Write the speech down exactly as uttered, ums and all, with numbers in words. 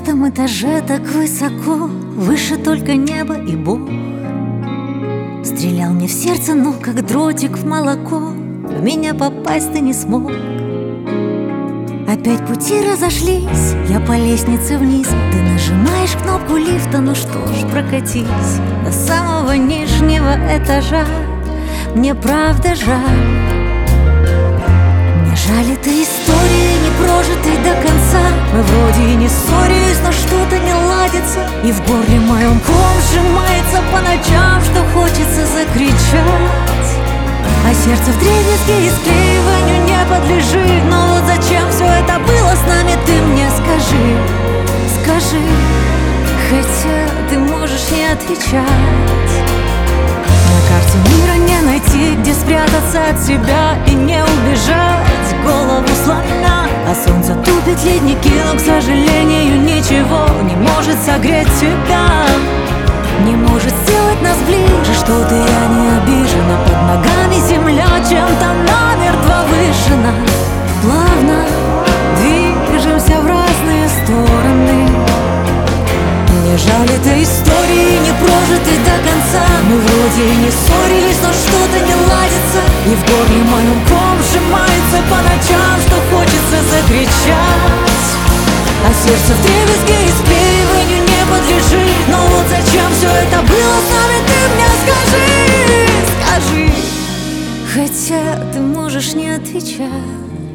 пятом этаже так высоко, выше только небо и Бог. Стрелял мне в сердце, но как дротик в молоко, в меня попасть ты не смог. Опять пути разошлись, я по лестнице вниз. Ты нажимаешь кнопку лифта, ну что ж, прокатись до самого нижнего этажа. Мне правда жаль, мне жаль этой истории, не прожитой до конца. Мы вроде и не ссорились, но что-то не ладится, и в горле моем ком сжимается по ночам, что хочется закричать. А сердце вдребезги и склеиванию не подлежит. Но вот зачем все это было с нами, ты мне скажи, скажи. Хотя ты можешь не отвечать. На карте мира не найти, где спрятаться от себя и не убежать. Голову сломя, а солнце тупит ледники, но, к сожалению, ничего не может согреть тебя, не может сделать нас ближе. Что-то я не обижена, под ногами земля чем-то намертво вышина. Плавно движемся в разные стороны. Мне жаль этой истории, не прожитой до конца. Мы вроде и не ссорились, но что-то не ладится, и в горле моем ком сжимается по ночам, что хочется закричать. А сердце вдребезги и склеиванию не подлежит. Но вот зачем все это было с нами, ты мне скажи, скажи. Хотя ты можешь не отвечать.